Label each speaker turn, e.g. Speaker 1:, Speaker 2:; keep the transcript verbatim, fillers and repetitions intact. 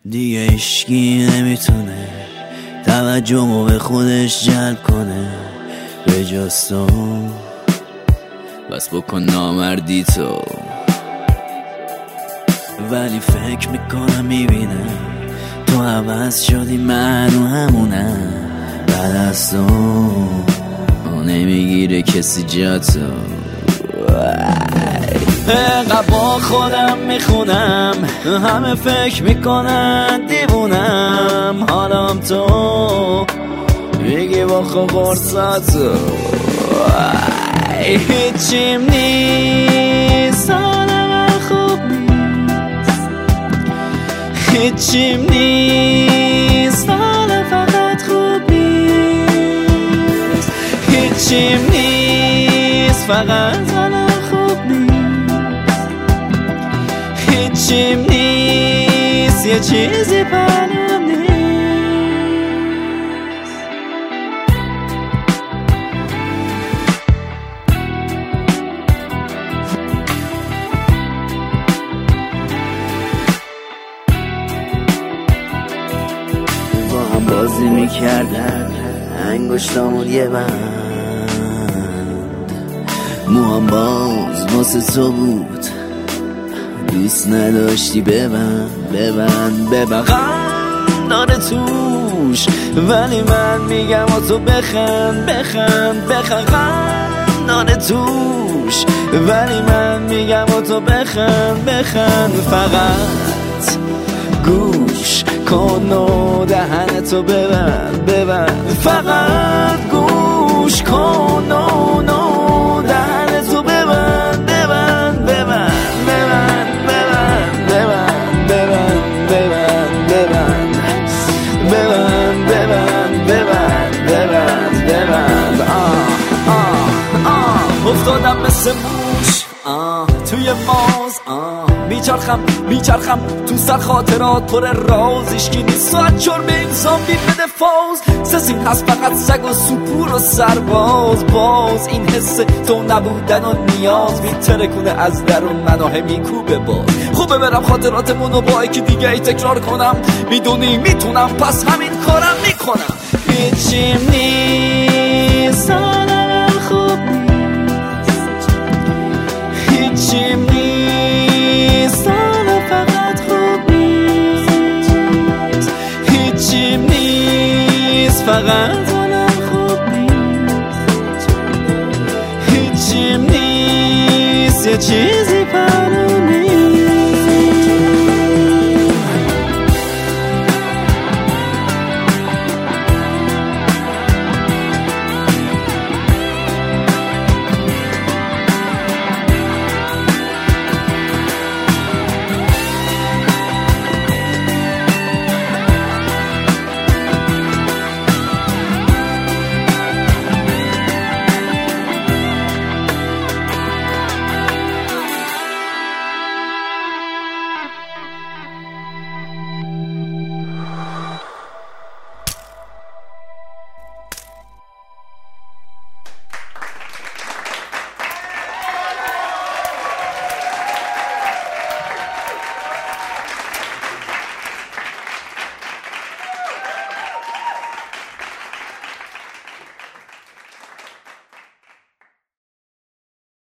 Speaker 1: دیگه هیچکی نمیتونه توجهمو به خودش جلب کنه به جز تو، بس بکن نامردی تو. ولی فکر میکنم میبینم تو عوض شدی، منو همونم. بعد از تو نمیگیره کسی جا تو. اینقدر با خودم میخونم، همه فکر میکنن دیوونم. حالم تو میگی با خود قرصاتو هیچیم نیست، حالم خوب نیست. هیچیم نیست، حالم فقط خوب نیست. هیچیم نیست، فقط حالم خوب نیست. هیچیم نیست، یه چیزی پنهون نیست. با هم بازی میکردن انگشتامون یه بند، موام باز واسه تو بود، دوست نداشتی ببند ببند ببند. غم داره توش ولی من میگم و تو بخند بخند بخند. غم داره توش ولی من میگم و تو بخند بخند. فقط گوش کن و دهن تو ببند ببند. فقط گوش کن و دهن تو ببند ببند ببند ببند ببند ببند ببند ببند ببند ببند ببند ببند ببند. آه آه آه افتادم مثل موش آه توی ماز. آه میچرخم میچرخم تو سر خاطرات پر راز. ایشکی نیست ساعت چرمه این زامبی بده فاز. سسیم هست فقط سگ و سوپور و سرباز. باز این حس تو نبودن و نیاز میترکونه از درون منو همیکوبه باز. خوبه برم خاطراتمونو با یکی دیگه ای تکرار کنم. میدونی میتونم پس همین کارم میکنم. هیچیم نیست، حالم خوب نیست. هیچیم نیست، حالم فقط خوب نیست. هیچیم نیست، فقط حالم خوب نیست. هیچیم نیست، یه چیزی پر